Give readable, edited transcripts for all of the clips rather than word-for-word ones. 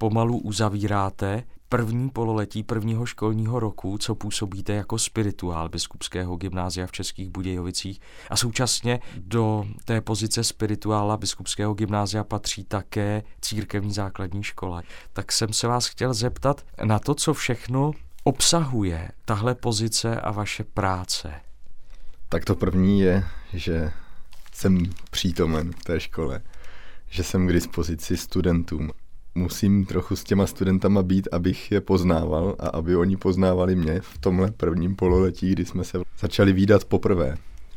pomalu uzavíráte první pololetí prvního školního roku, co působíte jako spirituál Biskupského gymnázia v Českých Budějovicích a současně do té pozice spirituála Biskupského gymnázia patří také církevní základní škola. Tak jsem se vás chtěl zeptat na to, co všechno obsahuje tahle pozice a vaše práce. Tak to první je, že jsem přítomen v té škole, že jsem k dispozici studentům. Musím trochu s těma studentama být, abych je poznával a aby oni poznávali mě v tomhle prvním pololetí, kdy jsme se začali vídat poprvé.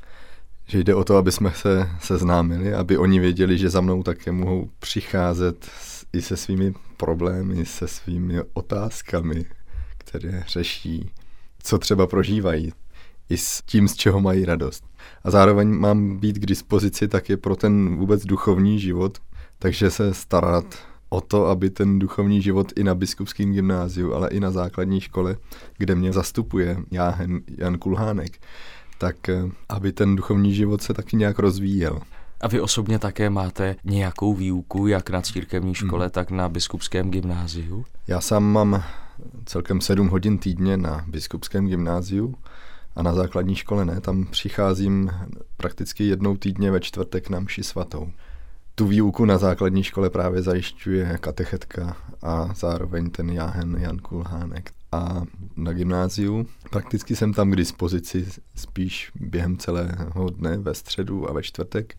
Že jde o to, aby jsme se seznámili, aby oni věděli, že za mnou také mohou přicházet i se svými problémy, se svými otázkami, které řeší, co třeba prožívají, i s tím, z čeho mají radost. A zároveň mám být k dispozici také pro ten vůbec duchovní život, takže se starat o to, aby ten duchovní život i na Biskupském gymnáziu, ale i na základní škole, kde mě zastupuje Jan Kulhánek, tak aby ten duchovní život se taky nějak rozvíjel. A vy osobně také máte nějakou výuku, jak na církevní škole, tak na Biskupském gymnáziu? Já sám mám celkem 7 hodin týdně na Biskupském gymnáziu a na základní škole ne. Tam přicházím prakticky jednou týdně ve čtvrtek na mši svatou. Tu výuku na základní škole právě zajišťuje katechetka a zároveň ten Jan Kulhánek. A na gymnáziu prakticky jsem tam k dispozici spíš během celého dne ve středu a ve čtvrtek.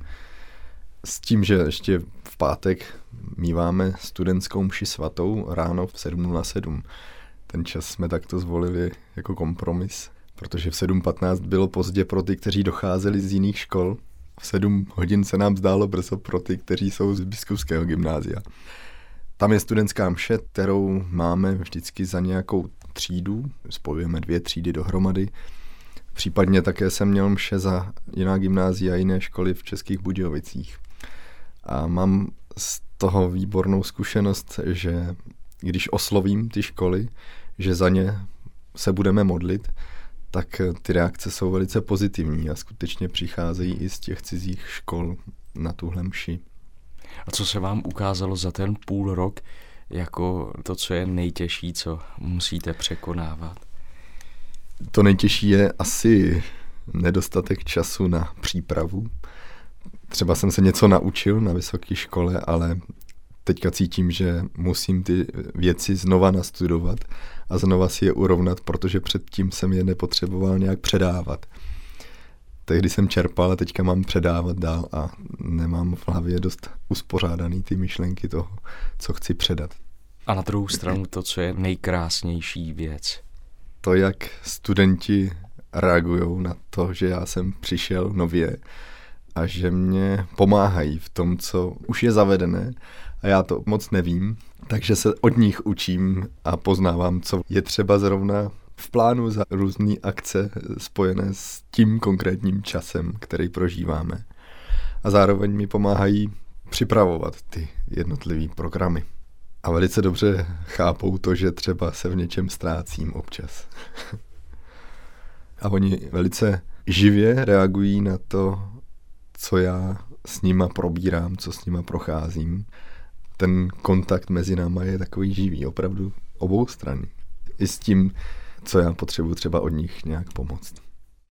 S tím, že ještě v pátek míváme studentskou mši svatou ráno v 7:07. Ten čas jsme takto zvolili jako kompromis, protože v 7:15 bylo pozdě pro ty, kteří docházeli z jiných škol. V 7 hodin se nám zdálo brzo pro ty, kteří jsou z Biskupského gymnázia. Tam je studentská mše, kterou máme vždycky za nějakou třídu, spojujeme 2 třídy dohromady. Případně také jsem měl mše za jiná gymnázia a jiné školy v Českých Budějovicích. A mám z toho výbornou zkušenost, že když oslovím ty školy, že za ně se budeme modlit, tak ty reakce jsou velice pozitivní a skutečně přicházejí i z těch cizích škol na tuhle mši. A co se vám ukázalo za ten půl rok jako to, co je nejtěžší, co musíte překonávat? To nejtěžší je asi nedostatek času na přípravu. Třeba jsem se něco naučil na vysoké škole, ale teďka cítím, že musím ty věci znova nastudovat a znova si je urovnat, protože předtím jsem je nepotřeboval nějak předávat. Tehdy jsem čerpal a teďka mám předávat dál a nemám v hlavě dost uspořádaný ty myšlenky toho, co chci předat. A na druhou stranu to, co je nejkrásnější věc. To, jak studenti reagují na to, že já jsem přišel nově a že mě pomáhají v tom, co už je zavedené a já to moc nevím, takže se od nich učím a poznávám, co je třeba zrovna v plánu za různé akce spojené s tím konkrétním časem, který prožíváme. A zároveň mi pomáhají připravovat ty jednotlivé programy. A velice dobře chápou to, že třeba se v něčem ztrácím občas. A oni velice živě reagují na to, co já s nima probírám, co s nima procházím. Ten kontakt mezi náma je takový živý, opravdu oboustranný. I s tím, co já potřebuji třeba od nich nějak pomoct.